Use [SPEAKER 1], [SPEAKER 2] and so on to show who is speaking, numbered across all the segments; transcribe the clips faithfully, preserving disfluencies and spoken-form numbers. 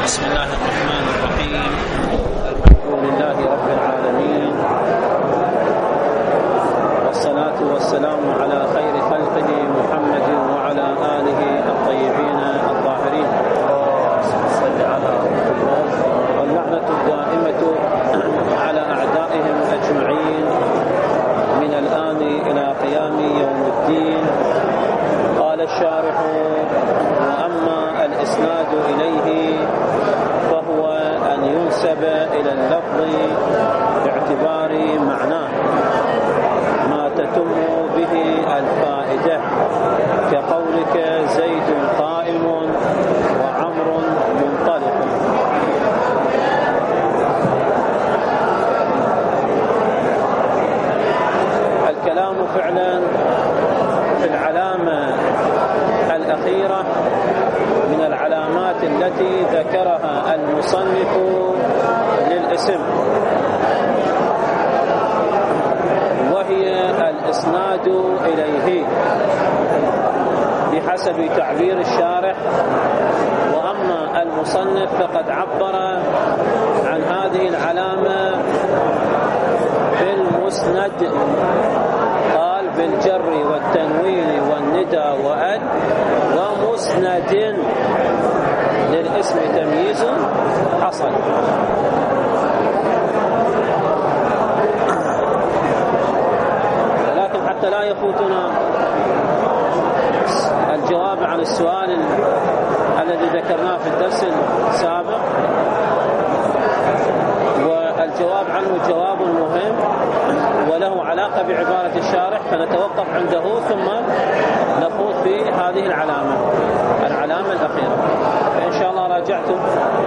[SPEAKER 1] بسم الله الرحمن الرحيم. الحمد لله رب العالمين، والصلاة والسلام على خير خلقه محمد وعلى آله الطيبين الطاهرين، واللعنة الدائمة على أعدائهم أجمعين من الآن إلى قيام يوم الدين. قال الشارح: وأما الإسناد إليه فهو أن ينسب إلى اللفظ باعتبار معناه ما تتم به الفائدة، كقولك زيد قائم وعمر منطلق. الكلام فعلا في العلامة الأخيرة من العلامات التي ذكرها المصنف للاسم، وهي الإسناد إليه بحسب تعبير الشارح. وأما المصنف فقد عبر عن هذه العلامة بالمسند، قال بالجر والتنوين والندى وأد ومسند للاسم تمييز حصل. لكن حتى لا يفوتنا الجواب عن السؤال الذي ذكرناه في الدرس السابق، والجواب عنه جواب مهم وله علاقة بعبارة الشارح، فنتوقف عنده ثم نخوض في هذه العلامة العلامة الأخيرة. فإن شاء الله راجعتم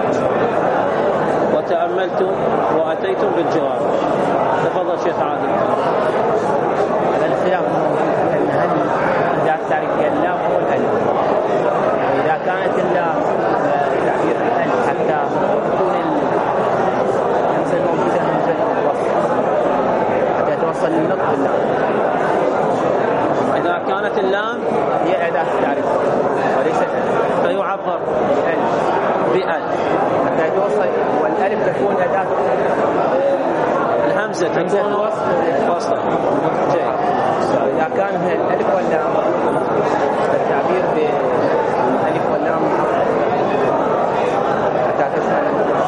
[SPEAKER 1] وتأملتم وأتيتم بالجواب. تفضل شيخ عادل.
[SPEAKER 2] الخلاف أن هل إذا تعرف اللام أو الألف، إذا كانت اللام تعبير الألف حتى تكون الهمزة موجودة همزة الوصل حتى توصل للنطق باللام.
[SPEAKER 1] إذا كانت اللام
[SPEAKER 2] هي أداة تعرف وليست
[SPEAKER 1] فيعبر
[SPEAKER 2] بألف
[SPEAKER 1] بألف
[SPEAKER 2] حتى توصل، والألف تكون أداة
[SPEAKER 1] الهمزة تكون وصل. جيد.
[SPEAKER 2] إذا كان الألف واللام التعبير بالألف واللام حتى تشمل.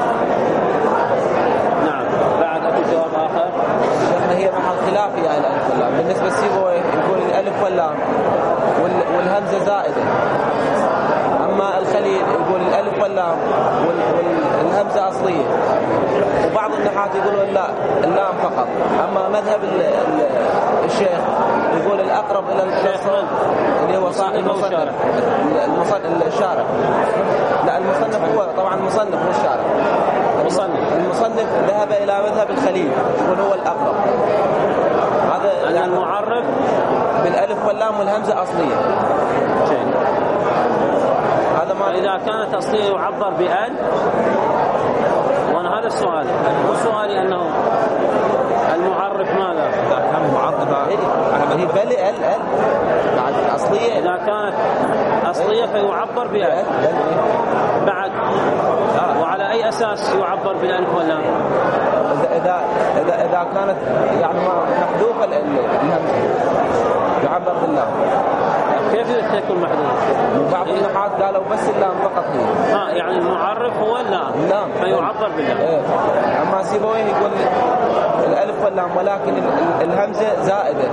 [SPEAKER 1] نعم. بعد أكو جواب آخر.
[SPEAKER 3] هي محل خلاف يا الألف واللام. بالنسبة لسيبويه يقول الألف واللام والهمزة زائدة، أما الخليل يقول الألف واللام والهمزة أصلية، وبعض النحاة يقولون لا اللام فقط. أما مذهب الشيخ يقول الأقرب إلى الشيخ اللي هو صاحب المصنف الشارع. لا المصنف هو طبعا المصنف مو الشارع. المصنف المصنف ذهب إلى مذهب الخليل، يقول هو الأقرب. هذا
[SPEAKER 1] يعني المعرف
[SPEAKER 3] بالألف واللام والهمزة أصلية.
[SPEAKER 1] جيد.
[SPEAKER 3] هذا ما
[SPEAKER 1] إذا كانت أصلية يعبر بأل. وأنا هذا السؤال، مو سؤالي أنه المعرف ماذا؟
[SPEAKER 3] إذا كان المعرف هي بل ال ال بعد الأصلية.
[SPEAKER 1] إذا كانت أصلية فيعبر بأل بعد. وعلى أي أساس يعبر بالألف واللام؟
[SPEAKER 3] إذا إذا إذا كانت يعني محذوفة الهمزة يعبر باللام.
[SPEAKER 1] كيف تكون محذوفة؟
[SPEAKER 3] بعض النحاة قالوا بس اللام فقط هي.
[SPEAKER 1] ها يعني المعرف هو اللام
[SPEAKER 3] اللام
[SPEAKER 1] فيعبر باللام.
[SPEAKER 3] إيه. أما سيبويه يقول الألف واللام ولكن الهمزة زائدة،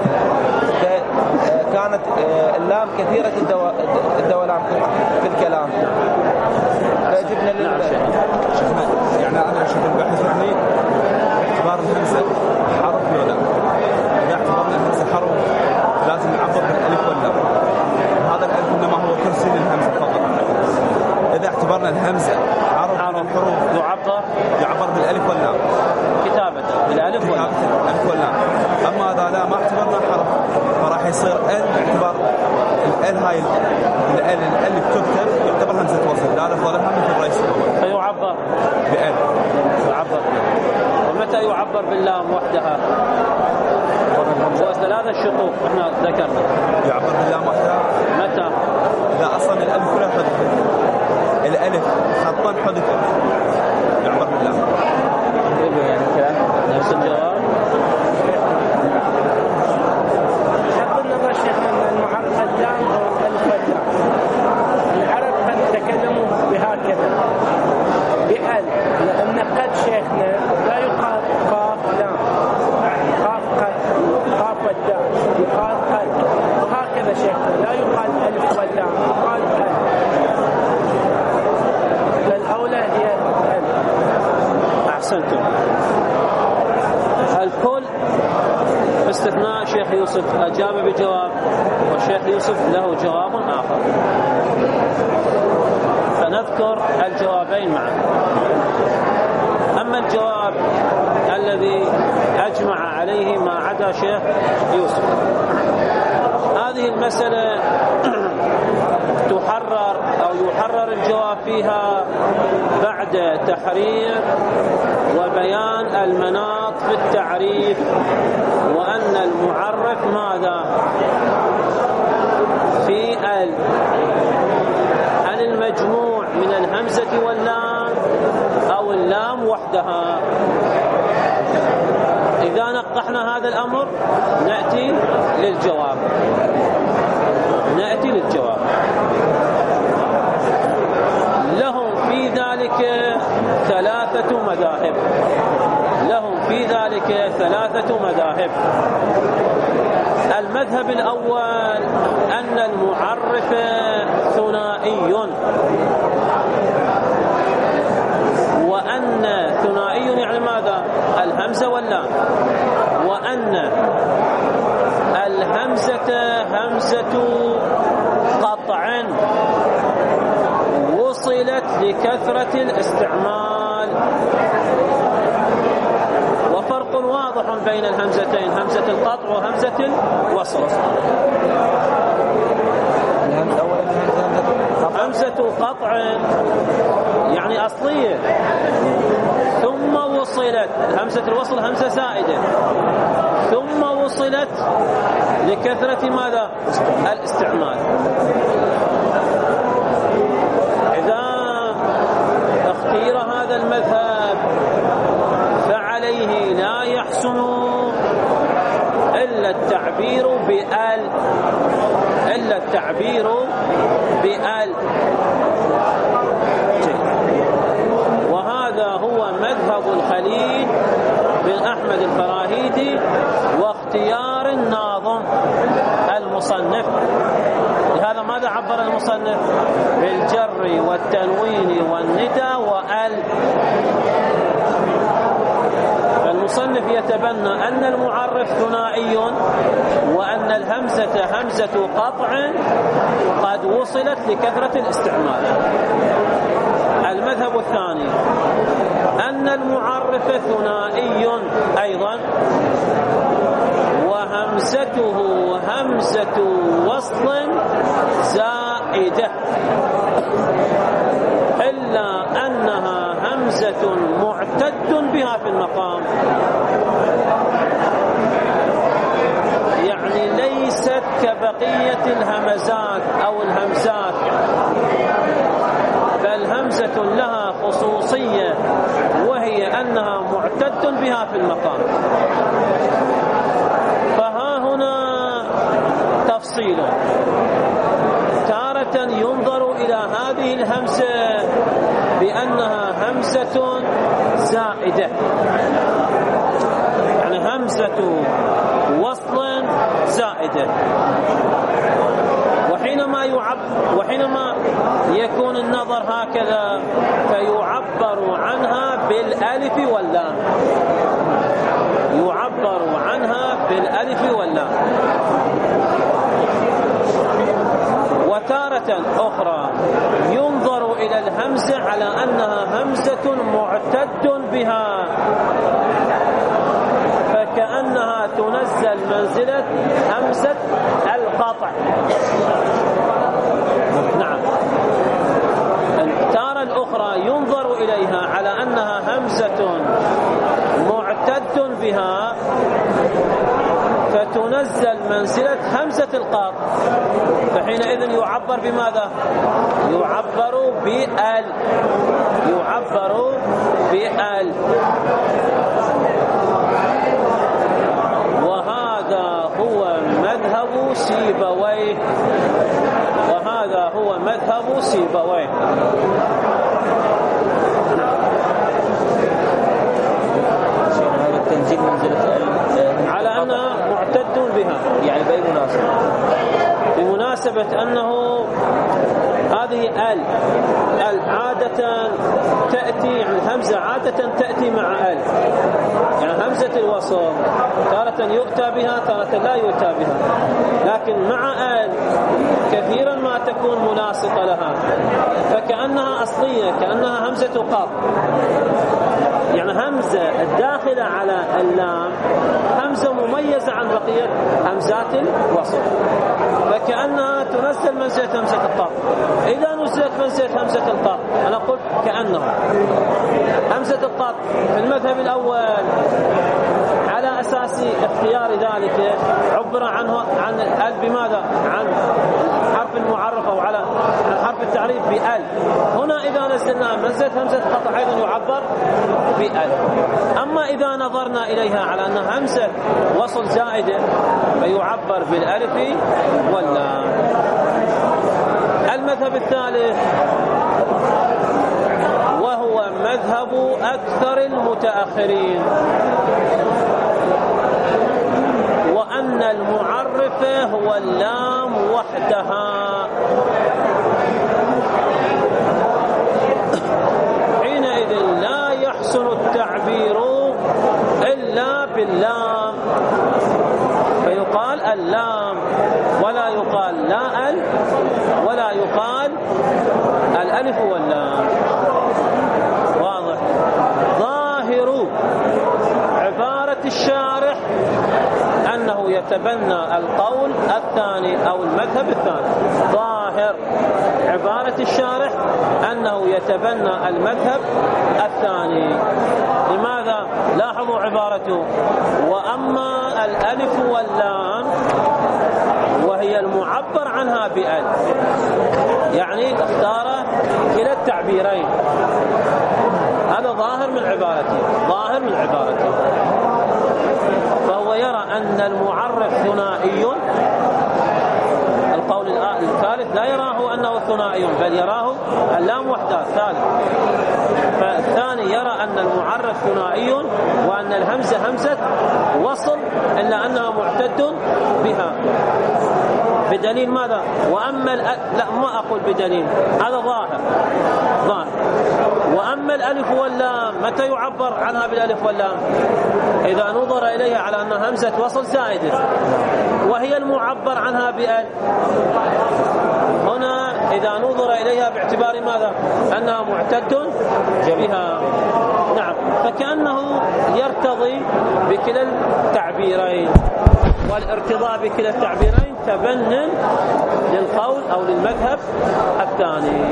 [SPEAKER 3] كانت اللام كثيرة الدولان في الكلام، فجبنا لل
[SPEAKER 4] يعني أنا أشوف البحث يعني اعتبار الهمزة حرف ولا إذا اعتبرنا الهمزة حرف لازم نعبر بالألف واللام، وهذا الألف إنما هو كرسي للهمزة فقط. إذا اعتبرنا الهمزة حرف من الحروف
[SPEAKER 1] يعبر
[SPEAKER 4] يعبر بالألف واللام
[SPEAKER 1] كتابة بالألف واللام.
[SPEAKER 4] الألف واللام. أما هذا لا ما اعتبرنا حرف فراح يصير ال باعتبار ال هاي ال الألف تكتب يعتبر همزة وصل، لا لفظ لها مثل الرئيس الأول
[SPEAKER 1] فيعبر
[SPEAKER 4] بأل.
[SPEAKER 1] يعبر. ومتى يعبر باللام وحدها؟ وثلاثة الشطوط احنا ذكرنا.
[SPEAKER 4] يعبر باللام وحدها
[SPEAKER 1] متى؟
[SPEAKER 4] إذا أصلا الألف كلها تدخل، الألف خطا حذفت يعبر بالله.
[SPEAKER 1] يعني كذا نفس الجواب.
[SPEAKER 2] بغض النظر شيخنا أن المعرف اللام أو الألف واللام، العرب قد تكلموا بهكذا بأل، لأن قد شيخنا لا يقال قاف لام، قاف قد، قاف والدال، يقال قد، وهكذا شيخنا لا يقال ألف واللام، يقال أل، فالأولى هي أل.
[SPEAKER 1] أحسنتم. الكل باستثناء شيخ يوسف أجاب بجواب، والشيخ يوسف له جواب آخر، فنذكر الجوابين معا. أما الجواب الذي أجمع عليه ما عدا شيخ يوسف، هذه المسألة تحرر أو يحرر الجواب فيها بعد تحرير وبيان المناط في التعريف، وأن المعرف ماذا في ال، هل المجموع من الهمزة واللام أو اللام وحدها. إذا نقحنا هذا الأمر نأتي للجواب، نأتي للجواب. لهم في ذلك ثلاثة مذاهب، لهم في ذلك ثلاثة مذاهب. المذهب الأول أن المعرف ثنائي، وأن ثنائي يعني ماذا؟ الهمزة واللام، وأن الهمزة همزة قطع وصلت لكثرة الاستعمال. وفرق واضح بين الهمزتين، همزة القطع وهمزة الوصل. همزة قطع يعني أصلية، ثم وصلت، همزة الوصل همزة زائدة، ثم وصلت لكثرة ماذا؟ الاستعمال. إذا اختير هذا المذهب فعليه لا يحسن إلا التعبير بأل، إلا التعبير بأل. وهذا هو مذهب الخليل بن أحمد الفراهيدي واختيار الناظم المصنف. لهذا ماذا عبر المصنف؟ بالجر والتنوين والندى وأل. فالمصنف يتبنى أن المعرف ثنائي، وأن الهمزة همزة قطع قد وصلت لكثرة الاستعمال. المذهب الثاني أن المعرف ثنائي أيضا، وهمزته همزة وصل زائدة، إلا أنها همزة معتد بها في المقام، يعني ليست كبقية الهمزات أو الهمزات، بل همزة لها خصوصية، وهي أنها معتد بها في المقام. فها هنا تفصيل، تارة ينظر إلى هذه الهمزة بأنها همزة زائدة، يعني همزة وصل زائدة، وحينما يعب وحينما يكون النظر هكذا فيعبر عنها بالألف واللام، يعبر عنها بالألف واللام. وتارة أخرى ينظر إلى الهمزة على أنها همزة معتد بها، فكأنها تنزل منزلة همزة القطع. نعم. التارة الأخرى ينظر إليها على أنها همزة معتد بها، فتنزل منزلة همزة القاف، فحينئذ يعبر بماذا؟ يعبر بأل، يعبر بأل. وهذا هو مذهب سيبويه، وهذا هو مذهب سيبويه.
[SPEAKER 2] تنزيل منزلة
[SPEAKER 1] على أنها معتد بها،
[SPEAKER 2] يعني بأي مناسبة؟
[SPEAKER 1] بمناسبة أنه هذه ال ال عادة تأتي، يعني الهمزة عادة تأتي مع ال، يعني همزة الوصل تارة يؤتى بها تارة لا يؤتى بها، لكن مع ال كثيرا ما تكون مناسقة لها، فكأنها أصلية، كأنها همزة قاف، يعني همزة الداخلة على اللام همزة مميزة عن بقية همزات الوصل، فكأنها تنزل منزلة همزة القاف. إذا نزلت منزلة همزة القاف، أنا قلت كأنها همزة القاف في المذهب الأول على أساس اختيار ذلك عبر عنه عن الأل بماذا؟ عن حرف المعرف أو على حرف التعريف بأل. هنا إذا نزلنا منزلة همزة القاف أيضا يعبر بأل. أما إذا نظرنا إليها على أنها همزة وصل زائدة فيعبر بالألف واللام. المذهب الثالث وهو مذهب أكثر المتأخرين، وأن المعرف هو اللام وحدها. حينئذ لا يحسن التعبير إلا باللام، فيقال اللام ولا يقال لا ال ولا يقال الألف واللام. واضح؟ ظاهر عبارة الشارح أنه يتبنى القول الثاني أو المذهب الثاني. ظاهر عبارة الشارح أنه يتبنى المذهب الثاني. لماذا؟ لاحظوا عبارته: وأما الألف واللام وهي المعبر عنها بأل، يعني اختار كلا التعبيرين. هذا ظاهر من عبارته، ظاهر من عبارته. فهو يرى أن المعرف ثنائي. القول الثالث لا يراه أنه ثنائي، بل يراه اللام وحدها الثالث. فالثاني يرى أن المعرف ثنائي وأن الهمزة همزة وصل، إلا أنها معتد بها. بدليل ماذا؟ وأما الأ... لا ما أقول بدليل، هذا ظاهر ظاهر. وأما الألف واللام متى يعبر عنها بالألف واللام؟ إذا نظر إليها على أنها همزة وصل زائدة وهي المعبر عنها بأل. هنا إذا نظر إليها باعتبار ماذا؟ أنها معتد بها. نعم، فكأنه يرتضي بكلا التعبيرين، والارتضاء بكلا التعبيرين تبنن للقول أو للمذهب الثاني.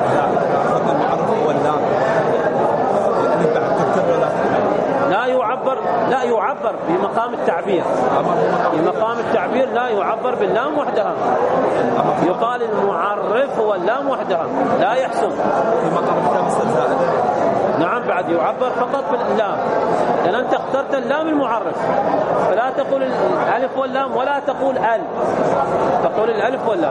[SPEAKER 1] لا يعبر لا يعبر بمقام التعبير، بمقام التعبير لا يعبر باللام وحدها، يقال المعرف هو اللام وحدها، لا يحسن. نعم، بعد يعبر فقط باللام، لأن أنت اخترت اللام المعرف، فلا تقول الألف واللام ولا تقول ال، تقول الألف واللام.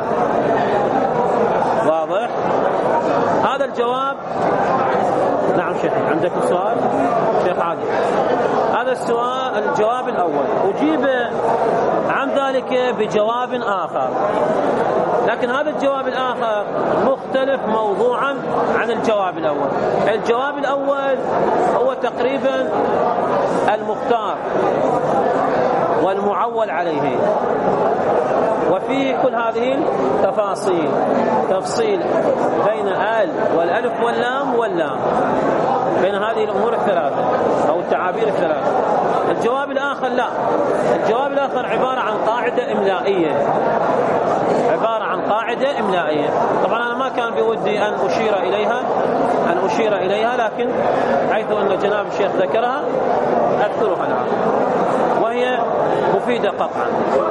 [SPEAKER 1] واضح؟ هذا الجواب. نعم شيخ، عندك سؤال؟ شيخ عادل، هذا السؤال الجواب الأول. أجيب عن ذلك بجواب آخر، لكن هذا الجواب الآخر مختلف موضوعا عن الجواب الأول. الجواب الأول هو تقريبا المختار والمعول عليه، وفيه كل هذه التفاصيل، تفصيل بين ال والألف واللام واللام، بين هذه الأمور الثلاثة أو التعابير الثلاثة. الجواب الآخر لا، الجواب الآخر عبارة عن قاعدة إملائية، عبارة عن قاعدة إملائية. طبعا أنا ما كان بودي أن أشير إليها أن أشير إليها لكن حيث أن جناب الشيخ ذكرها أذكرها الآن، وهي مفيدة قطعا.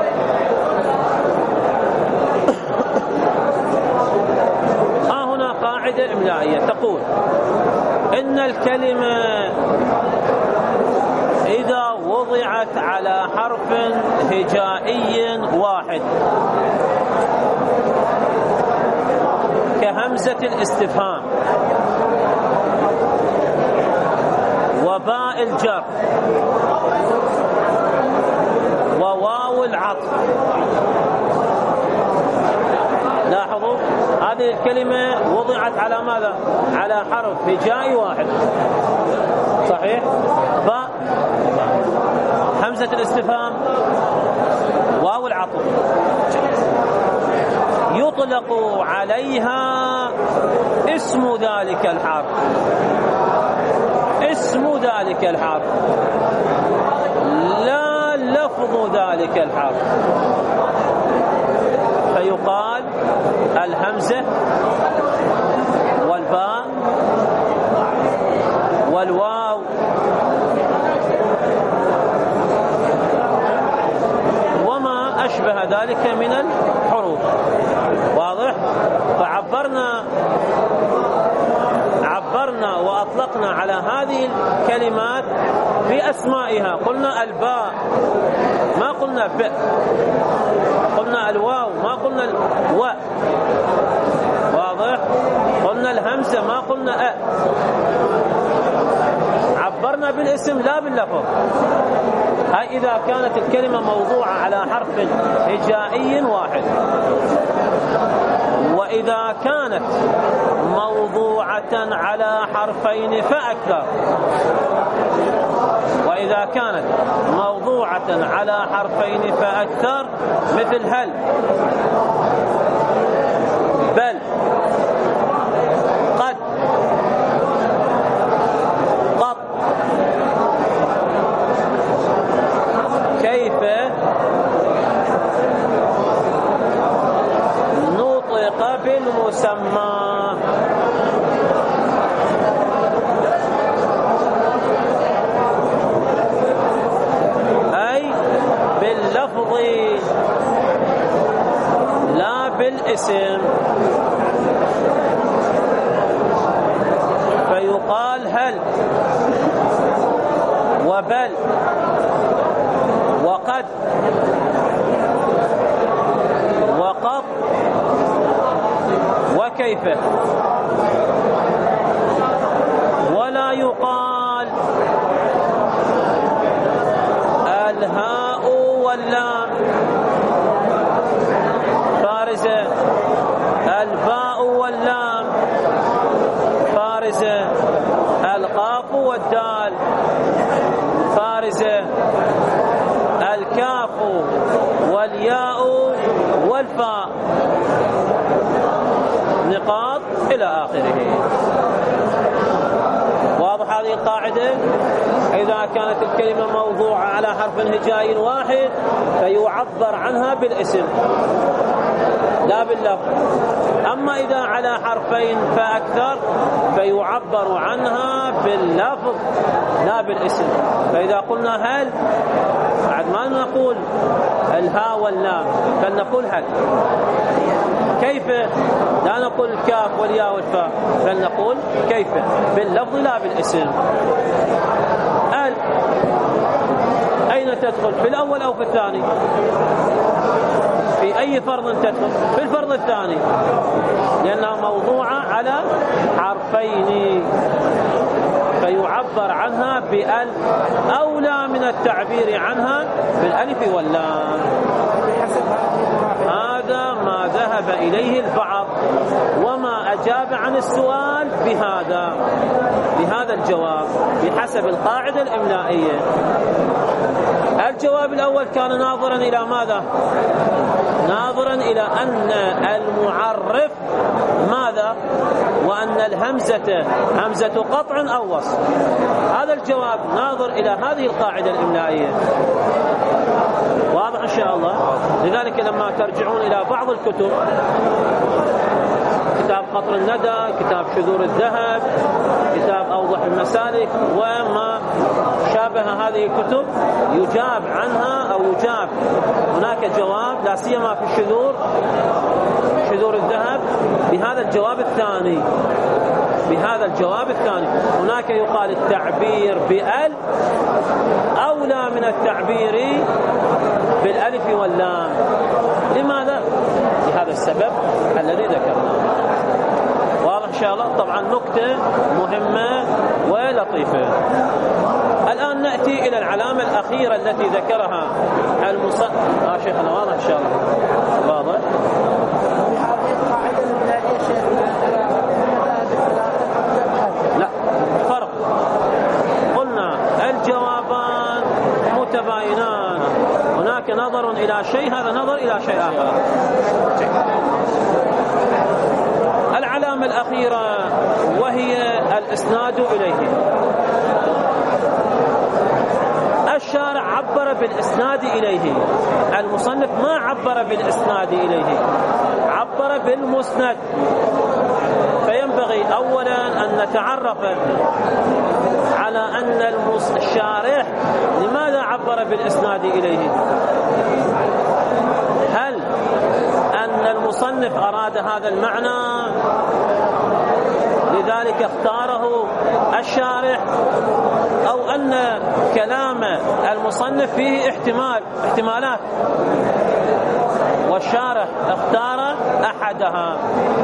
[SPEAKER 1] ها هنا قاعدة إملائية تقول إن الكلمة إذا وضعت على حرف هجائي واحد كهمزة الاستفهام وباء الجر وواو العطف، لاحظوا هذه الكلمة وضعت على ماذا؟ على حرف هجائي واحد، صحيح؟ باء همزة الاستفهام واو العطف، يطلق عليها اسم ذلك الحرف، اسم ذلك الحرف لا لفظ ذلك الحرف، فيقال الهمزة والباء والواو وما أشبه ذلك من الحروف. واضح؟ فعبرنا عبرنا وأطلقنا على هذه الكلمات بأسمائها، قلنا الباء ما قلنا ب، قلنا الواو ما قلنا الواء، واضح؟ قلنا الهمزة ما قلنا أ، عبرنا بالاسم لا باللفظ. هاي إذا كانت الكلمة موضوعة على حرف هجائي واحد، وإذا كانت موضوعة على حرفين فأكثر، وإذا كانت موضوعة على حرفين فأكثر مثل هل، بل، قد، قط، كيف، نطق بالمسمى، أي باللفظ لا بالاسم، فيقال هل وبل وقد وقط وكيف، ولا يقال الهاء واللام فارزة، الباء واللام فارزة، القاف والدال فارزة، الكاف والياء والفاء، نقاط إلى آخره. واضح هذه القاعدة؟ إذا كانت الكلمة موضوعة على حرف هجائي واحد فيعبر عنها بالاسم لا باللفظ، أما إذا على حرفين فأكثر فيعبر عنها باللفظ لا بالاسم. فإذا قلنا هل بعد ما نقول الهاء واللام بل نقول هل. كيف؟ لا نقول الكاف والياء والفاء بل نقول كيف باللفظ لا بالاسم. هل أين تدخل؟ في الأول أو في الثاني؟ في أي فرض تدخل؟ في الفرض الثاني، لأنها موضوعة على حرفين فيعبر عنها بأل، أولى من التعبير عنها بالألف واللام. هذا ما ذهب إليه البعض، وما أجاب عن السؤال بهذا بهذا الجواب بحسب القاعدة الإملائية. الجواب الأول كان ناظرا إلى ماذا؟ ناظرا إلى أن المعرف ماذا؟ وأن الهمزة همزة قطع أو وصل. هذا الجواب ناظر إلى هذه القاعدة الإملائية. واضح إن شاء الله؟ لذلك لما ترجعون إلى بعض الكتب، كتاب قطر الندى، كتاب شذور الذهب، كتاب أوضح المسالك وما شابه هذه الكتب يجاب عنها أو يجاب هناك جواب لا سيما في الشذور شذور الذهب بهذا الجواب الثاني بهذا الجواب الثاني هناك يقال التعبير بأل أولى من التعبير بالألف واللام. لماذا؟ لهذا السبب الذي ذكرناه. واضح إن شاء الله؟ طبعا نكتة مهمة ولطيفة. الآن نأتي إلى العلامة الأخيرة التي ذكرها المصنف. آه شيخنا واضح إن شاء الله؟ واضح؟ لا فرق. قلنا الجوابان متباينان، هناك نظر إلى شيء، هذا نظر إلى شيء آخر. العلامة الأخيرة وهي الإسناد إليه. الشارع عبر بالإسناد إليه، المصنف ما عبر بالإسناد إليه، عبر بالمسند. فينبغي أولا أن نتعرف على أن الشارح لماذا عبر بالإسناد إليه. هل أن المصنف أراد هذا المعنى لذلك اختاره الشارح، أو أن كلام المصنف فيه احتمال احتمالات والشارح اختار أحدها؟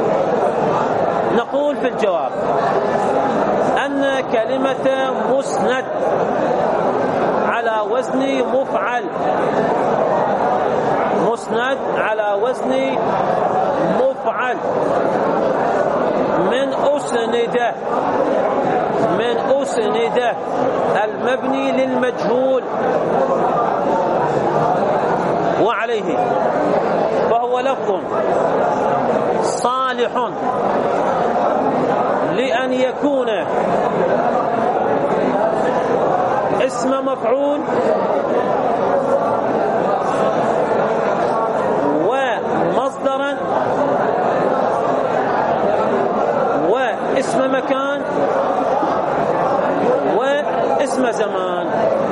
[SPEAKER 1] نقول في الجواب أن كلمة مسند على وزن مفعل، مسند على وزن مفعل من أسنده، من أسنده المبني للمجهول وعليه، فهو لفظ صالح لأن يكون اسم مفعول ومصدرا واسم مكان واسم زمان.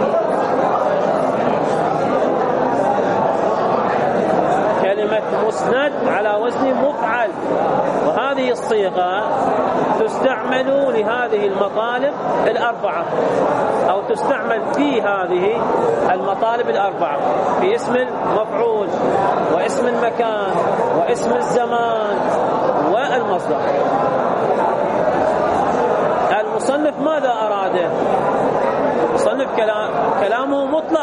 [SPEAKER 1] كلمة مسند على وزن مفعل، وهذه الصيغة تستعمل لهذه المطالب الأربعة، أو تستعمل في هذه المطالب الأربعة، في اسم المفعول واسم المكان واسم الزمان والمصدر. المصنف ماذا أراد؟ المصنف كلام كلامه مطلق.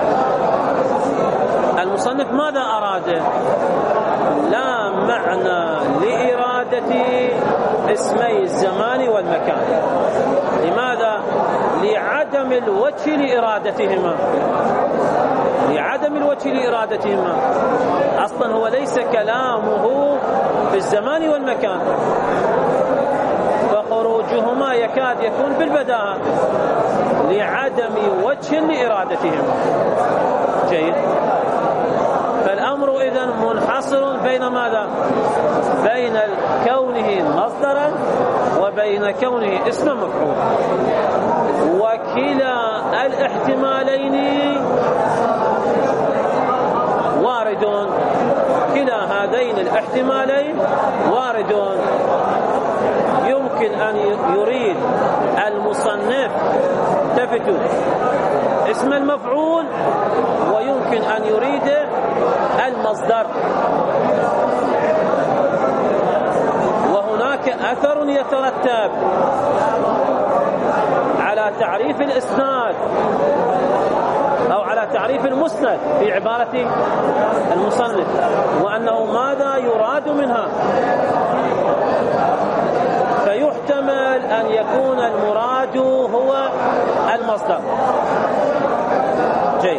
[SPEAKER 1] المصنف ماذا أراد؟ لا معنى لإرادة اسمي الزمان والمكان. لماذا؟ لعدم الوجه لإرادتهما، لعدم الوجه لإرادتهما. أصلا هو ليس كلامه في الزمان والمكان، فخروجهما يكاد يكون بالبداهة لعدم وجه لإرادتهما. جيد. فالأمر إذن منحصر بين ماذا؟ بين كونه مصدرا وبين كونه اسم مفعول، وكلا الاحتمالين واردون، كلا هذين الاحتمالين واردون. يمكن أن يريد المصنف تفتوا اسم المفعول، ويمكن أن يريد المصدر. وهناك أثر يترتب على تعريف الإسناد أو على تعريف المسند في عبارة المصنف، وأنه ماذا يراد منها. فيحتمل أن يكون المراد هو المصدر. جيد.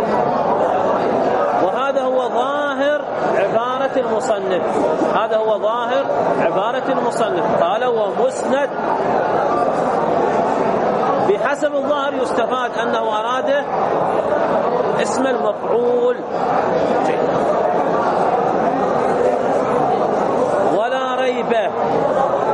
[SPEAKER 1] وهذا هو ظاهر عبارة المصنف، هذا هو ظاهر عبارة المصنف. قال ومسند، بحسب الظاهر يستفاد أنه أراد اسم المفعول. جيد. ولا ريب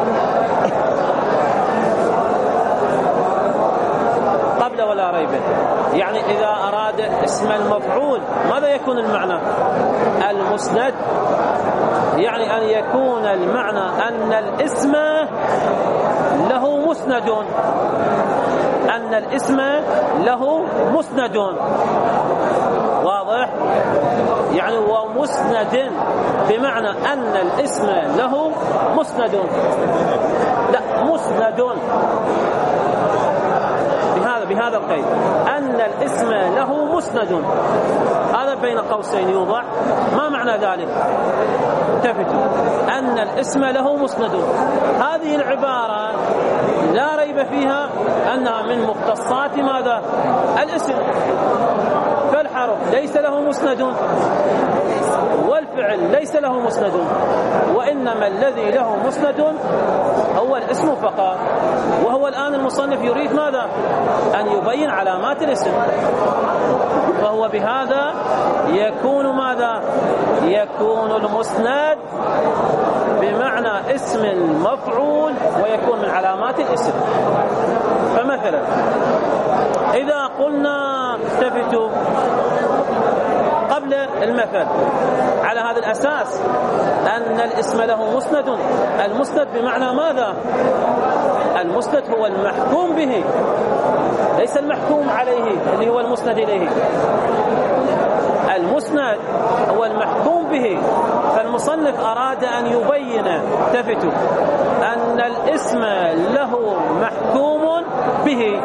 [SPEAKER 1] قبل ولا ريب يعني إذا أراد اسم المفعول ماذا يكون المعنى؟ المسند، يعني أن يكون المعنى أن الاسم له مسند، أن الاسم له مسند. واضح؟ يعني ومسند بمعنى أن الاسم له مسند، لا مسند بهذا بهذا القيد، أن الاسم له مسند. هذا بين قوسين يوضع. ما معنى ذلك؟ التفتوا، أن الاسم له مسند. هذه العبارة لا ريب فيها أنها من مختصات ماذا؟ الاسم. فالحرف ليس له مسند والفعل ليس له مسند، وإنما الذي له مسند هو الاسم فقط. وهو الآن المصنف يريد ماذا؟ أن يبين علامات الاسم، فهو بهذا يكون ماذا؟ يكون المسند بمعنى اسم المفعول ويكون من علامات الاسم. فمثلا إذا قلنا التفتوا قبل المثل على هذا الأساس أن الاسم له مسند، المسند بمعنى ماذا؟ المسند هو المحكوم به، ليس المحكوم عليه اللي هو المسند إليه. المسند هو المحكوم به. فالمصنف أراد أن يبين التفتوا أن الاسم له محكوم به.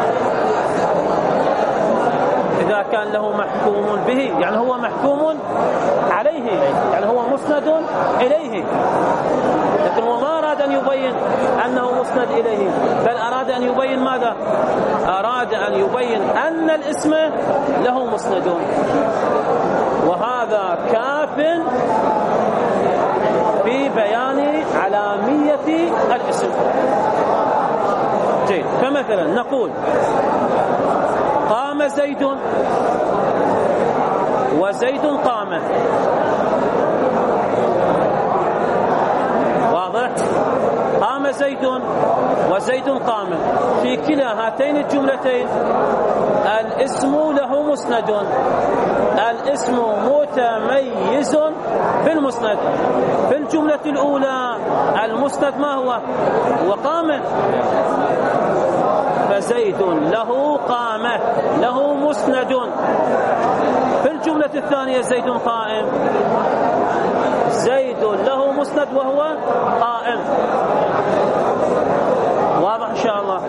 [SPEAKER 1] إذا كان له محكوم به يعني هو محكوم عليه، يعني هو مسند إليه. لكن هو ما أراد أن يبين أنه مسند إليه، بل أراد أن يبين ماذا؟ أراد أن يبين أن الاسم له مسند، وهذا كاف في بيان علامية الاسم. جيد. فمثلا نقول قام زيد وزيد قام. واضح؟ قام زيد وزيد قام. في كلا هاتين الجملتين الاسم له مسند، الاسم متميز بالمسند. في الجملة الأولى المسند ما هو؟ وقام. فزيد له قامة، له مسند. في الجملة الثانية زيد قائم، زيد له مسند وهو قائم. واضح إن شاء الله؟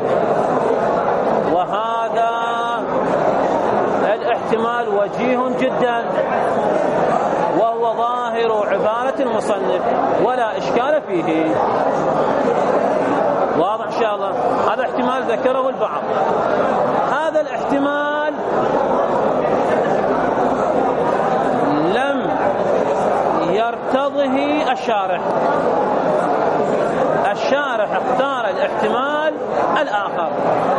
[SPEAKER 1] وهذا الاحتمال وجيه جدا، وهو ظاهر عبارة المصنف ولا إشكال فيه. واضح إن شاء الله؟ هذا احتمال ذكره البعض. هذا الاحتمال لم يرتضه الشارح. الشارح اختار الاحتمال الآخر.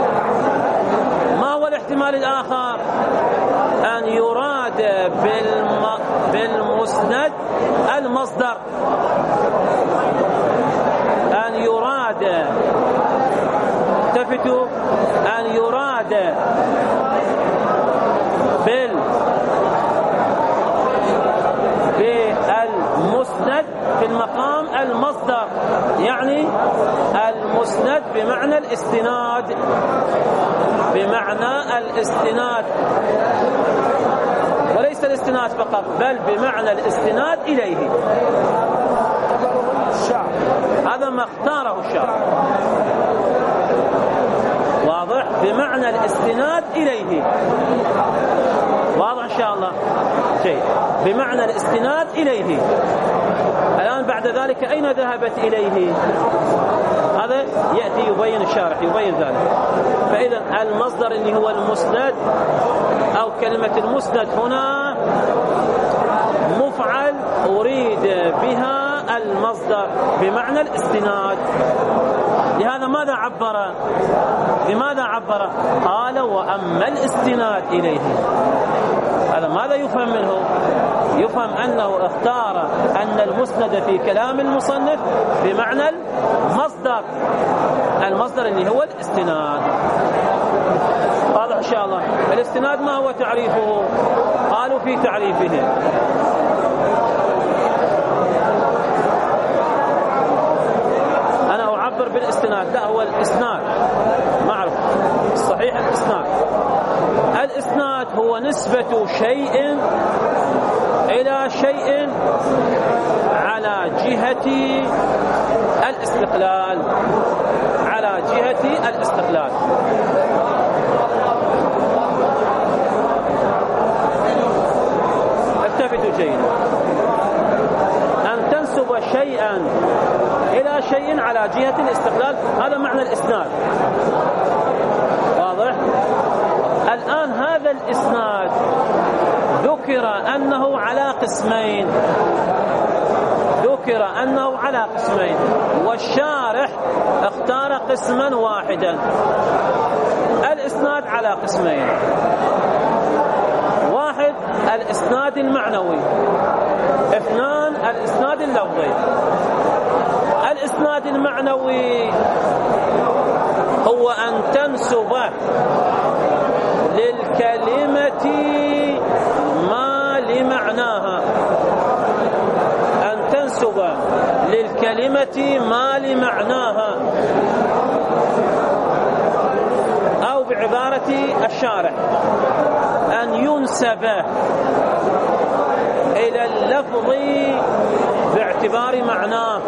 [SPEAKER 1] ما هو الاحتمال الآخر؟ أن يراد بالم... بالمسند المصدر، أن يراد التفتوا أن يراد بال بالمسند في المقام المصدر، يعني المسند بمعنى الاستناد، بمعنى الاستناد، وليس الاستناد فقط بل بمعنى الاستناد إليه. هذا ما اختاره الشارع. واضح؟ بمعنى الاستناد إليه. واضح إن شاء الله؟ شيء بمعنى الاستناد إليه. الآن بعد ذلك أين ذهبت إليه؟ هذا يأتي يبين الشارح يبين ذلك. فإذا المصدر اللي هو المسند أو كلمة المسند هنا مفعل أريد بها المصدر بمعنى الاستناد. لهذا ماذا عبر؟ لماذا عبر؟ قال وأما الاستناد إليه. هذا ماذا يفهم منه؟ يفهم أنه اختار أن المسند في كلام المصنف بمعنى المصدر، المصدر اللي هو الاستناد. واضح إن شاء الله؟ بالإسناد ما هو تعريفه؟ قالوا في تعريفه أنا أعبر بالإسناد، لا هو الإسناد ما أعرف الصحيح. الإسناد الإسناد هو نسبة شيء إلى شيء على جهة الاستقلال، على جهة الاستقلال. التفتوا جيدا، أن تنسب شيئا إلى شيء على جهة الاستقلال، هذا معنى الإسناد. واضح؟ الآن هذا الإسناد ذكر أنه على قسمين، ذكر أنه على قسمين، والشارح اختار قسما واحدا. الإسناد على قسمين: واحد الإسناد المعنوي، اثنان الإسناد اللفظي. الإسناد المعنوي هو أن تنسب للكلمة ما لمعناها، أن تنسب للكلمة ما لمعناها، أو بعبارة الشارح أن ينسب إلى اللفظ باعتبار معناه.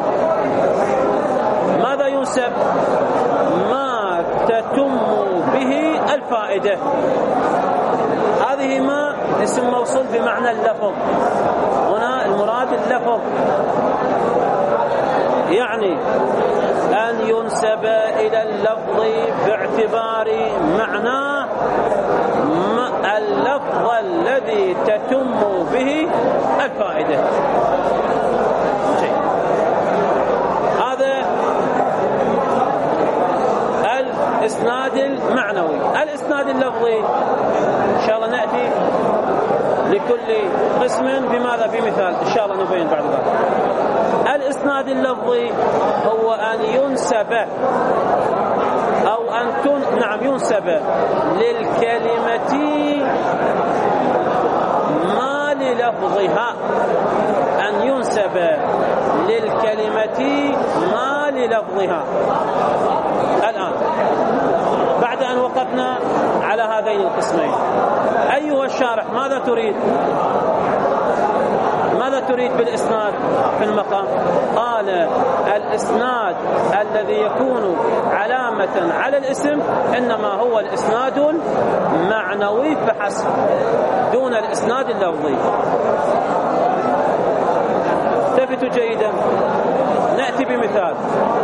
[SPEAKER 1] ماذا ينسب؟ ما تتم به الفائدة. هذه ما اسم موصول بمعنى اللفظ، هنا المراد اللفظ، يعني أن ينسب إلى اللفظ باعتبار معناه اللفظ الذي تتم به الفائدة. هذا الإسناد المعنوي. الإسناد اللفظي إن شاء الله نأتي لكل قسم بماذا؟ بمثال إن شاء الله نبين بعد ذلك. الإسناد اللفظي هو أن ينسب أو أن تن... نعم ينسب للكلمة ما للفظها، أن ينسب للكلمة ما للفظها. الآن بعد أن وقفنا على هذين القسمين، أيها الشارح ماذا تريد؟ ماذا تريد بالإسناد في المقام؟ قال الإسناد الذي يكون علامة على الاسم إنما هو الإسناد المعنوي فحسب، دون الإسناد اللفظي. التفتوا جيدا، نأتي بمثال.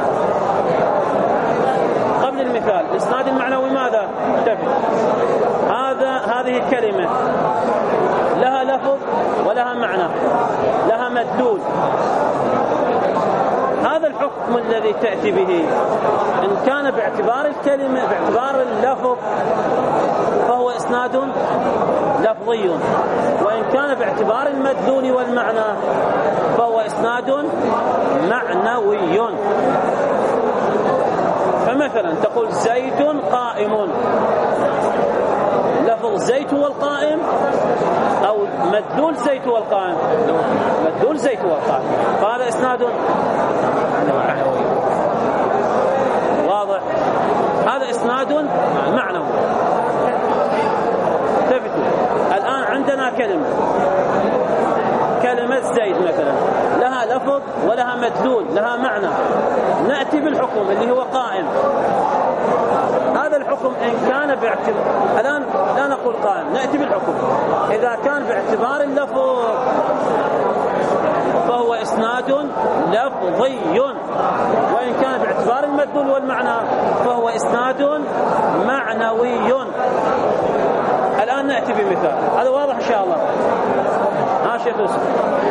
[SPEAKER 1] قبل المثال الإسناد المعنوي ماذا؟ التفت. هذا هذه كلمة لها لفظ ولها معنى، لها مدلول. هذا الحكم الذي تأتي به إن كان باعتبار الكلمة باعتبار اللفظ فهو إسناد لفظي، وإن كان باعتبار المدلول والمعنى فهو إسناد معنوي. فمثلا تقول زيد قائم، لفظ زيت والقائم أو مدلول زيت والقائم، مدلول زيت والقائم، فهذا إسناد معنوي. واضح؟ هذا إسناد معنوي. تفتوا الآن عندنا كلمة كلمة زيد مثلا لها لفظ ولها مدلول، لها معنى. نأتي بالحكم اللي هو قائم. هذا الحكم إن كان باعتبار، الآن لا نقول قائم، نأتي بالحكم. إذا كان باعتبار اللفظ فهو إسناد لفظي، وإن كان باعتبار المدلول والمعنى فهو إسناد معنوي. الآن نأتي بمثال، هذا واضح إن شاء الله. ها شيخ يوسف،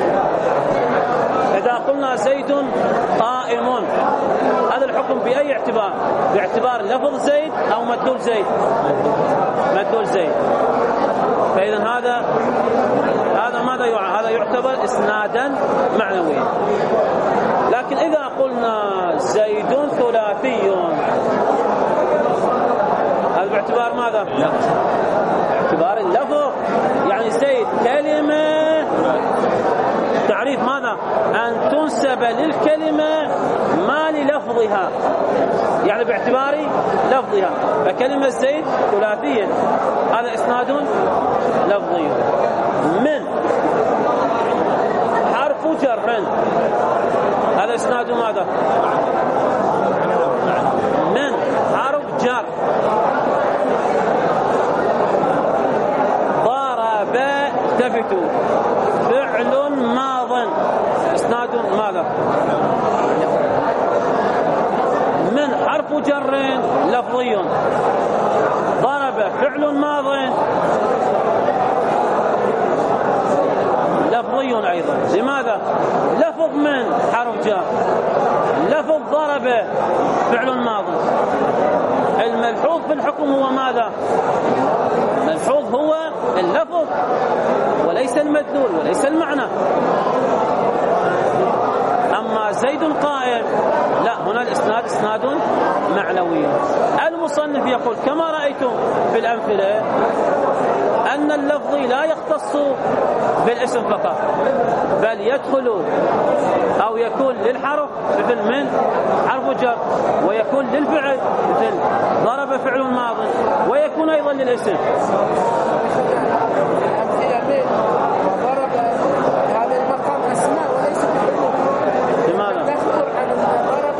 [SPEAKER 1] إذا قلنا زيد قائم، هذا الحكم بأي اعتبار؟ باعتبار لفظ زيد أو مدلول زيد؟ مدلول زيد. فإذا هذا هذا ماذا يعتبر؟ هذا يعتبر إسنادا معنويا. لكن إذا قلنا زيد ثلاثي، هذا باعتبار ماذا؟ باعتبار اللفظ. يعني زيد كلمة، تعريف ماذا؟ أن تنسب للكلمة ما للفظها، يعني باعتبار لفظها. فكلمة زيد ثلاثية، هذا إسناد لفظي. من حرف جر، هذا إسناد ماذا؟ من حرف جر. ضرب التفتوا فعل ماض، إسناد ماذا؟ من حرف جر لفظي. ضرب فعل ماض لفظي أيضا. لماذا؟ لفظ من حرف جر، لفظ ضرب فعل ماض. الملحوظ في الحكم هو ماذا؟ الملحوظ هو اللفظ وليس المدلول وليس المعنى. أما زيد قائم، لا، هنا الإسناد إسناد معنوي. المصنف يقول كما رأيتم في الأمثلة أن اللفظ لا يختص بالاسم فقط، بل يدخل أو يكون للحرف مثل من حرف جر، ويكون للفعل مثل ضرب فعل ماض، ويكون أيضا للاسم.
[SPEAKER 5] هذا المقام أسماء وليس بحروف.
[SPEAKER 1] لماذا؟
[SPEAKER 5] تذكر عن ضرب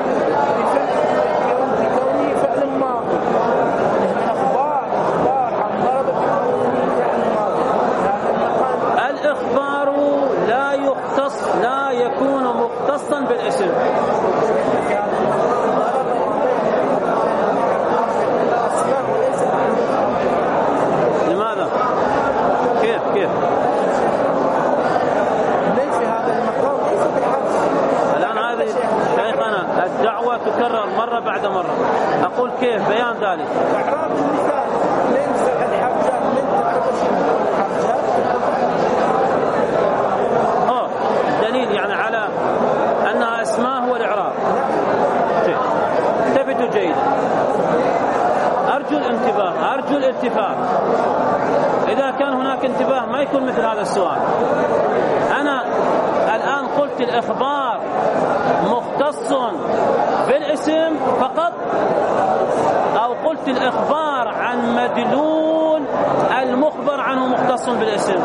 [SPEAKER 5] بكونه فعل ماضي، أخبار أخبار عن ضرب بكونه فعل ماضي.
[SPEAKER 1] الإخبار لا يختص، لا يكون مختصا بالاسم. لماذا؟ كيف كيف؟
[SPEAKER 5] ليس هذا المقام ليس بحرف.
[SPEAKER 1] الآن هذه شيخنا الدعوة تكرر مرة بعد مرة. أقول كيف بيان ذلك؟
[SPEAKER 5] إعراب المثال من فعل حرف جر، من تعرف شنو حرف جر؟
[SPEAKER 1] أوه، دليل يعني على أنها اسماء هو الإعراب. انتبهوا جيدا، أرجو الانتباه، أرجو الالتفات. إذا كان هناك انتباه ما يكون مثل هذا السؤال. أنا الآن قلت الإخبار مختص بالاسم فقط، أو قلت الإخبار عن مدلول المخبر عنه مختص بالاسم؟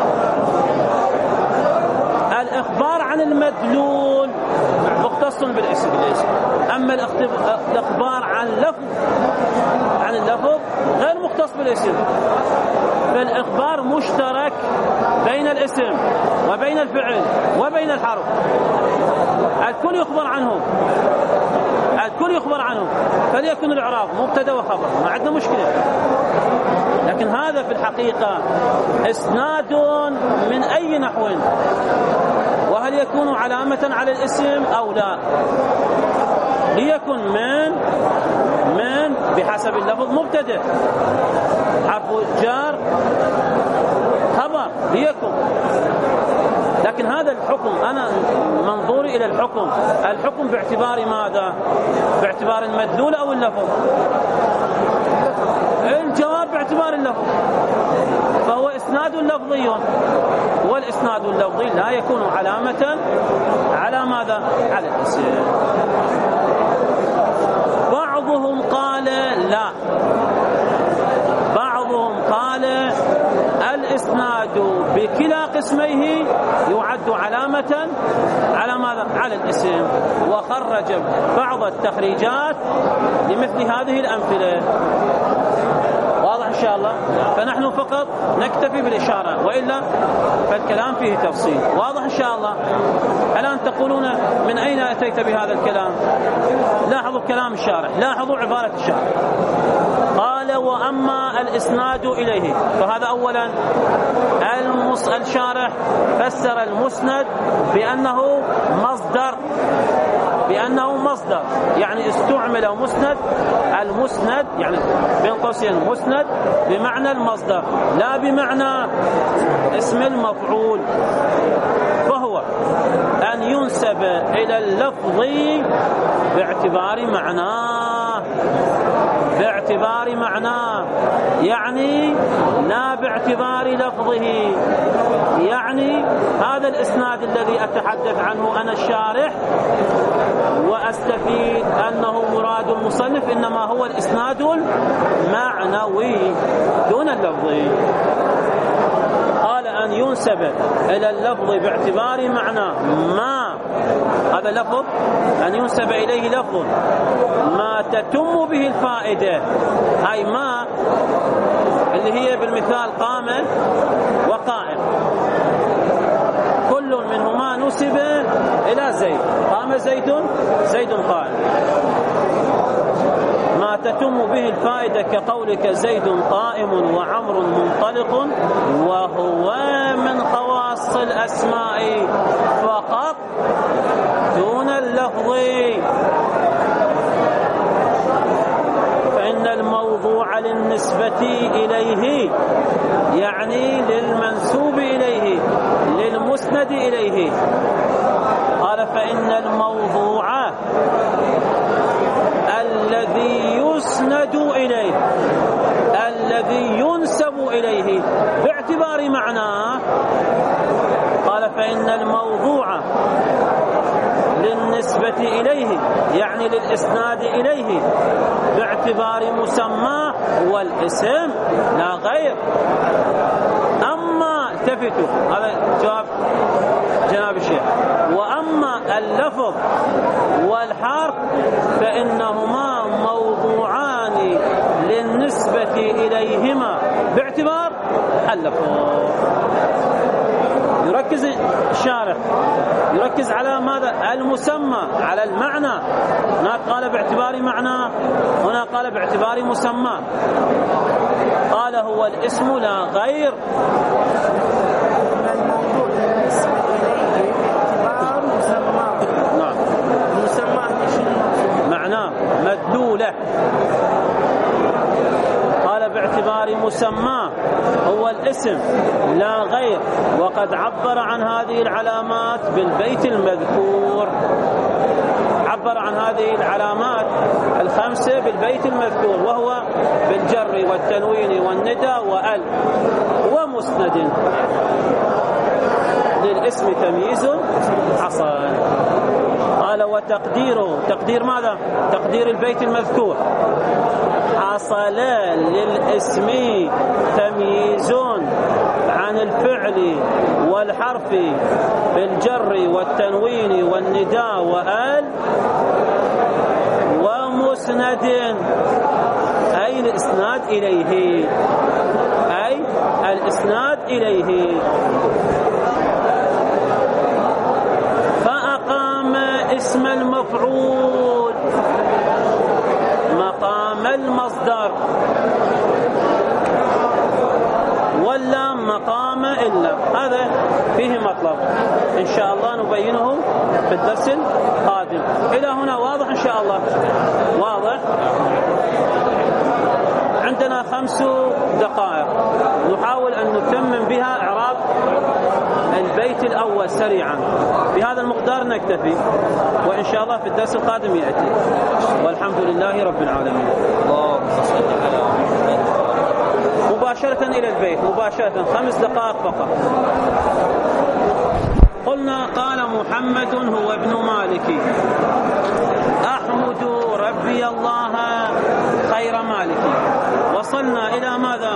[SPEAKER 1] الإخبار عن المدلول مختص بالاسم، أما الإخبار عن لفظ عن اللفظ غير مختص بالاسم. فالإخبار مشترك بين الاسم وبين الفعل وبين الحرف. الكل يخبر عنه، الكل يخبر عنه، فليكن الإعراب مبتدا وخبر، ما عندنا مشكلة. لكن هذا في الحقيقة إسناد من أي نحو، وهل يكون علامة على الاسم أو لا؟ ليكن من من بحسب اللفظ مبتدا، حرف جار خبر ليكن. لكن هذا الحكم، أنا منظوري إلى الحكم، الحكم باعتبار ماذا؟ باعتبار المدلول أو اللفظ؟ الجواب باعتبار اللفظ، فهو إسناد لفظي، والإسناد اللفظي لا يكون علامة على ماذا؟ على الاسم. بعضهم قال لا، بعضهم قال الإسناد بكلا قسميه يعد علامة على ماذا؟ على الاسم، وخرج بعض التخريجات لمثل هذه الأمثلة. واضح إن شاء الله؟ فنحن فقط نكتفي بالإشارة، وإلا فالكلام فيه تفصيل. واضح إن شاء الله؟ الآن تقولون من أين أتيت بهذا الكلام؟ لاحظوا كلام الشارح، لاحظوا عبارة الشارح. قال وأما الإسناد إليه، فهذا أولا المص... الشارح فسر المسند بأنه مصدر، بأنه مصدر، يعني استعمل مسند. المسند يعني بين قوسين مسند بمعنى المصدر، لا بمعنى اسم المفعول. فهو أن ينسب إلى اللفظ باعتبار معناه، باعتبار معناه، يعني لا باعتبار لفظه. يعني هذا الإسناد الذي أتحدث عنه أنا الشارح وأستفيد أنه مراد المصنف إنما هو الإسناد المعنوي دون اللفظي. قال أن ينسب إلى اللفظ باعتبار معناه ما، هذا لفظ أن ينسب إليه لفظ ما تتم به الفائدة، هاي ما اللي هي بالمثال قام وقائم، كل منهما نسب إلى زيد، قام زيد زيد قائم. ما تتم به الفائدة كقولك زيد قائم وعمر منطلق، وهو من خواص الأسماء فقط دون اللفظ. فإن الموضوع للنسبة إليه يعني للمنسوب إليه للمسند إليه. قال فإن الموضوع الذي يسند إليه الذي ينسب إليه باعتبار معناه، قال فإن الموضوع للنسبة إليه يعني للإسناد إليه باعتبار مسمى والاسم لا غير. أما التفتوا، هذا جواب جناب الشيخ، وأما اللفظ والحرف فإنهما موضوعان للنسبة إليهما باعتبار اللفظ. يركز الشارح يركز على ماذا؟ المسمى، على المعنى. هناك قال باعتبار معنى، هنا قال باعتبار مسمى. قال هو الاسم لا غير.
[SPEAKER 5] الموضوع بالنسبة إليه باعتبار مسمى.
[SPEAKER 1] نعم.
[SPEAKER 5] مسمى
[SPEAKER 1] معناه مدلولة. قال باعتبار مسمى هو الاسم لا غير، وقد عبر عن هذه العلامات بالبيت المذكور. عبر عن هذه العلامات الخمسة بالبيت المذكور، وهو بالجر والتنوين والندى وال ومسند. للاسم تمييز حصل. قال وتقديره، تقدير ماذا؟ تقدير البيت المذكور. حصل للاسم تمييز عن الفعل والحرف بالجر والتنوين والنداء وآل ومسند، أي الإسناد إليه، أي الإسناد إليه. فأقام اسم المفعول مقام المصدر، ولا مقام إلا. هذا فيه مطلب إن شاء الله نبينه في الدرس القادم. إلى هنا واضح إن شاء الله؟ واضح. عندنا خمس دقائق نحاول أن نتمم بها إعراب البيت الأول سريعا. بهذا المقدار نكتفي، وإن شاء الله في الدرس القادم يأتي. والحمد لله رب العالمين. مباشرة إلى البيت، مباشرة خمس دقائق فقط. قلنا قال محمد هو ابن مالك، أحمد ربي الله خير مالك. وصلنا إلى ماذا؟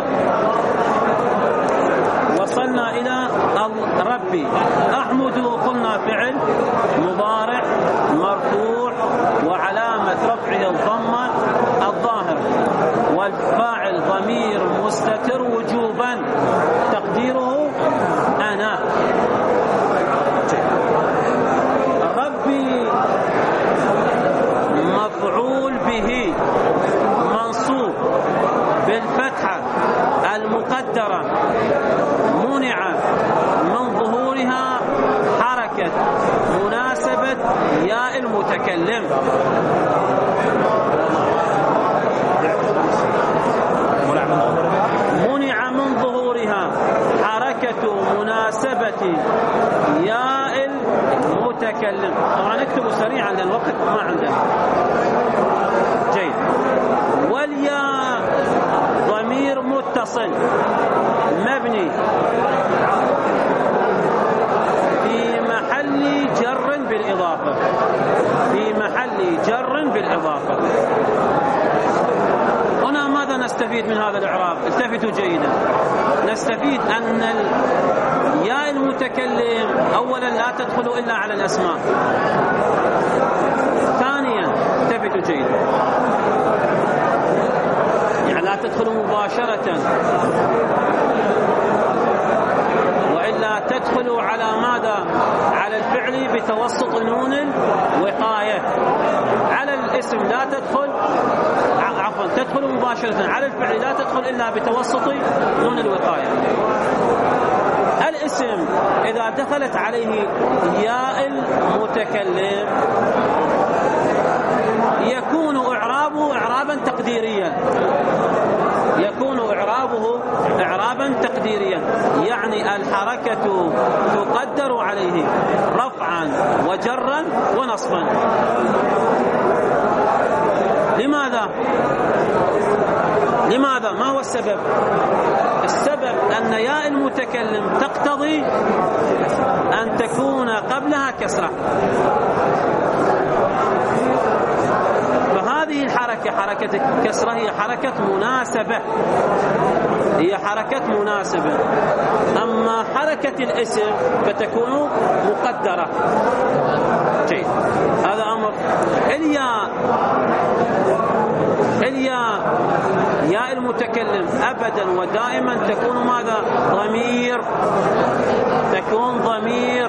[SPEAKER 1] وصلنا إلى ربي. أحمد قلنا فعل مضارع مرفوع وعلامة رفعه الضمة الظاهر، والفاعل ضمير مستتر وجوبا تقديره أنا. ربي مفعول به منصوب بالفتحة المقدرة منع من ظهورها حركة مناسبة ياء المتكلم. منع من ظهورها حركة مناسبة ياء المتكلم. طبعا نكتب سريعا لأن الوقت ما عندنا. جيد. متصل مبني في محل جر بالإضافة في محل جر بالإضافة. هنا ماذا نستفيد من هذا الإعراب؟ التفتوا جيدا. نستفيد أن الياء المتكلم أولا لا تدخل إلا على الأسماء. ثانيا التفتوا جيدا، يعني لا تدخل مباشرة، وإلا تدخل على ماذا؟ على الفعل بتوسط نون الوقاية. على الاسم لا تدخل، عفوا تدخل مباشرة، على الفعل لا تدخل إلا بتوسط نون الوقاية. الاسم إذا دخلت عليه ياء المتكلم يكون إعرابه إعرابا تقديريا يكون إعرابه إعرابا تقديريا يعني الحركة تقدر عليه رفعا وجرا ونصبا. لماذا؟ لماذا؟ ما هو السبب؟ السبب أن ياء المتكلم تقتضي أن تكون قبلها كسرة، فهذه الحركة حركة الكسرة هي حركة مناسبة هي حركة مناسبة أما حركة الاسم فتكون مقدرة. جيد، هذا أمر. الياء الياء ياء المتكلم أبدا ودائما تكون ماذا؟ ضمير تكون ضمير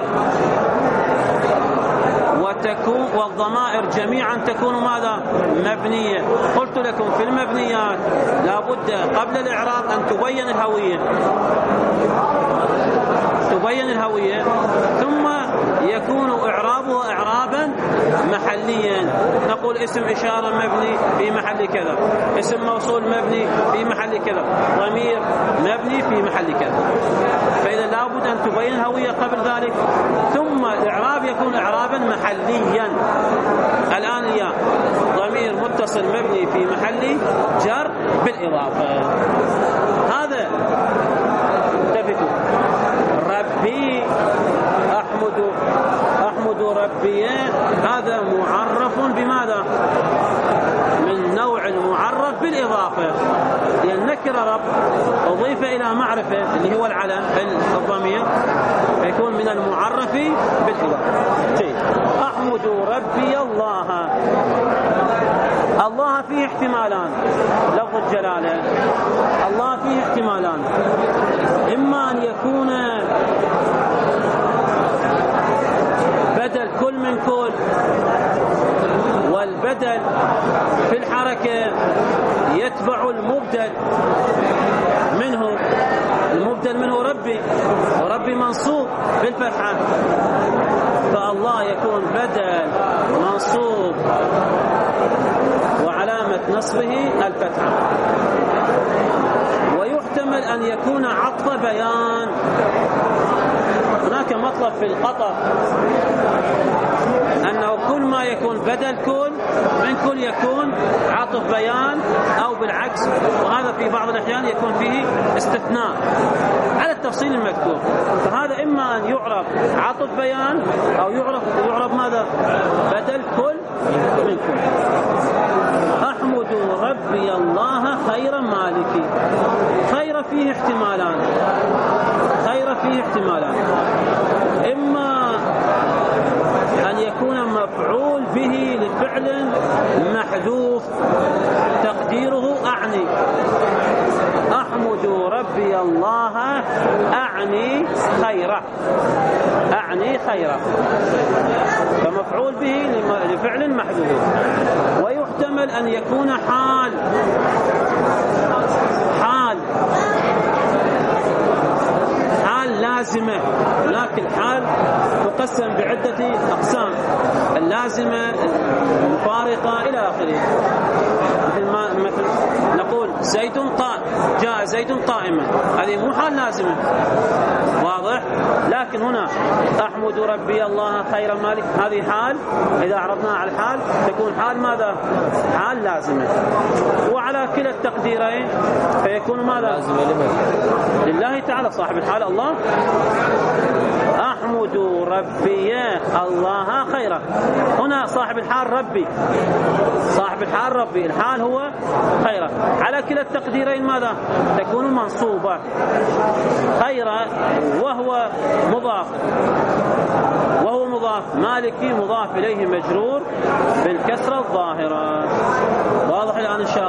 [SPEAKER 1] وتكون والضمائر جميعا تكون ماذا؟ مبنية. قلت لكم في المبنيات لا بد قبل الإعراب أن تبين الهوية تبين الهوية ثم يكون إعرابه إعرابا محليا. نقول اسم إشارة مبني في محل كذا، اسم موصول مبني في محل كذا، ضمير مبني في محل كذا. فإذا لا بد أن تبين الهوية قبل ذلك ثم الإعراب يكون إعرابا محليا. الآن يا ضمير متصل مبني في محل جر بالإضافة. هذا التفتوا. ربي أحمد أحمد ربي، هذا معرف بماذا؟ من نوع المعرف بالإضافة، لأن نكر رب أضيف إلى معرفة اللي هو العلم الضمير فيكون من المعرف بالإضافة. جيد. أحمد ربي الله. الله فيه احتمالان، لفظ الجلالة الله فيه احتمالان، إما أن يكون بدل كل من كل، والبدل في الحركة يتبع المبدل منه المبدل منه ربي، وربي منصوب بالفتحة، فالله يكون بدل منصوب وعلامة نصبه الفتحة. ويحتمل أن يكون عطف بيان. هناك مطلب في القطع أنه كل ما يكون بدل كل من كل يكون عطف بيان أو بالعكس، وهذا في بعض الأحيان يكون فيه استثناء على التفصيل المذكور. فهذا إما أن يعرف عطف بيان أو يعرف يعرف ماذا؟ بدل كل من كل. أحمد ربي الله خير مالكي. خير فيه احتمالان خير فيه احتمالان إما أن يكون مفعول به لفعل محذوف تقديره أعني. أحمد ربي الله أعني خيره أعني خيره فمفعول به لفعل محذوف. ويحتمل أن يكون حال حال حال لازمة. هناك الحال تقسم بعدة أقسام، اللازمة، المفارقة إلى آخره. مثل ما مثل نقول زيد زيد قائم، جاء زيد قائما، هذه مو حال لازمة، واضح؟ لكن هنا أحمد ربي الله خير مالك، هذه حال إذا عرضناها على الحال تكون حال ماذا؟ حال لازمة. وعلى كلا التقديرين فيكون ماذا؟ لله تعالى صاحب الحال الله. أحمد ربي الله خيرا، هنا صاحب الحال ربي، صاحب الحال ربي، الحال هو خيرا. على كلا التقديرين ماذا؟ تكون منصوبة خيرا وهو مضاف، وهو مضاف، مالكي مضاف إليه مجرور بالكسرة الظاهرة. واضح الآن إن شاء الله.